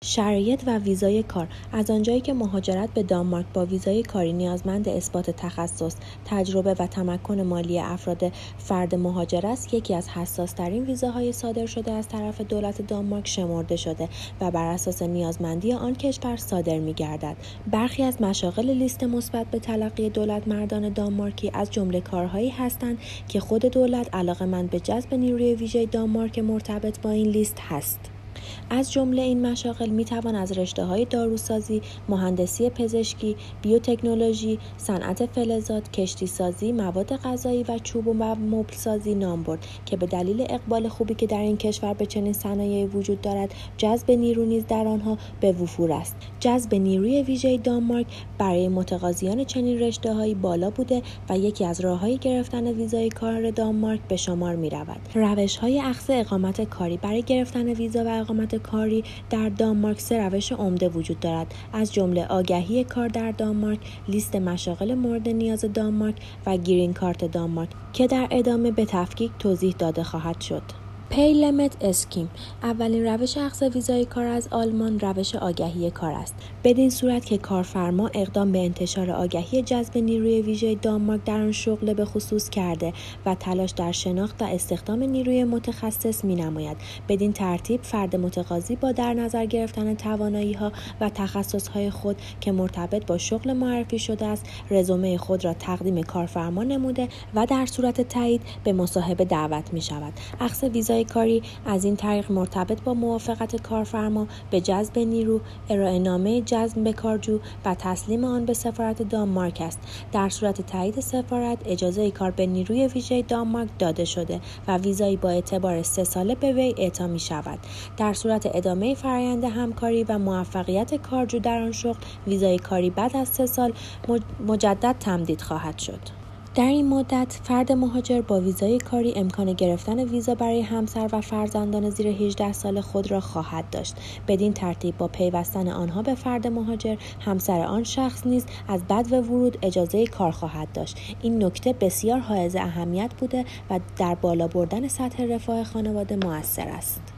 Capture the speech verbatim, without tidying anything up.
شرایط و ویزای کار. از آنجایی که مهاجرت به دانمارک با ویزای کاری نیازمند اثبات تخصص، تجربه و تمکن مالی افراد فرد مهاجر است، یکی از حساس‌ترین ویزاهای صادر شده از طرف دولت دانمارک شمرده شده و بر اساس نیازمندی آن کشور صادر می‌گردد. برخی از مشاغل لیست مثبت به تلقی دولت مردان دانمارکی از جمله کارهایی هستند که خود دولت علاقه‌مند به جذب نیروی ویژه دانمارک مرتبط با این لیست هست. از جمله این مشاغل میتوان از رشته‌های داروسازی، مهندسی پزشکی، بیوتکنولوژی، صنعت فلزات، کشتیسازی، مواد غذایی و چوب و مبلسازی نام برد که به دلیل اقبال خوبی که در این کشور به چنین صنایعی وجود دارد، جذب نیرو نیز در آنها به وفور است. جذب نیروی ویژه دانمارک برای متقاضیان چنین رشته‌هایی بالا بوده و یکی از راه‌های گرفتن ویزای کار دانمارک به شمار می‌رود. روش‌های اخذ اقامت کاری. برای گرفتن ویزا و اقامت کاری در دانمارک سه روش عمده وجود دارد، از جمله آگهی کار در دانمارک، لیست مشاغل مورد نیاز دانمارک و گرین کارت دانمارک که در ادامه به تفکیک توضیح داده خواهد شد. پی لیمیت اسکیم. اولین روش اخذ ویزای کار از آلمان روش آگهی کار است. بدین صورت که کارفرما اقدام به انتشار آگهی جذب نیروی ویژه دانمارک در آن شغل به خصوص کرده و تلاش در شناخت و استخدام نیروی متخصص می‌نماید. بدین ترتیب فرد متقاضی با در نظر گرفتن توانایی‌ها و تخصص‌های خود که مرتبط با شغل معرفی شده است، رزومه خود را تقدیم کارفرما نموده و در صورت تایید به مصاحبه دعوت می‌شود. اخذ ویزای کاری از این طریق مرتبط با موافقت کارفرما به جذب نیرو، ارائه نامه جذب به کارجو و تسلیم آن به سفارت دانمارک است. در صورت تایید سفارت، اجازه کار به نیروی ویژه دانمارک داده شده و ویزایی با اعتبار سه ساله به وی اعطا می شود. در صورت ادامه فرآیند همکاری و موفقیت کارجو در آن شغل، ویزای کاری بعد از سه سال مجدد تمدید خواهد شد. در این مدت فرد مهاجر با ویزای کاری امکان گرفتن ویزا برای همسر و فرزندان زیر هجده سال خود را خواهد داشت. بدین ترتیب با پیوستن آنها به فرد مهاجر، همسر آن شخص نیز از بدو ورود اجازه کار خواهد داشت. این نکته بسیار حائز اهمیت بوده و در بالا بردن سطح رفاه خانواده مؤثر است.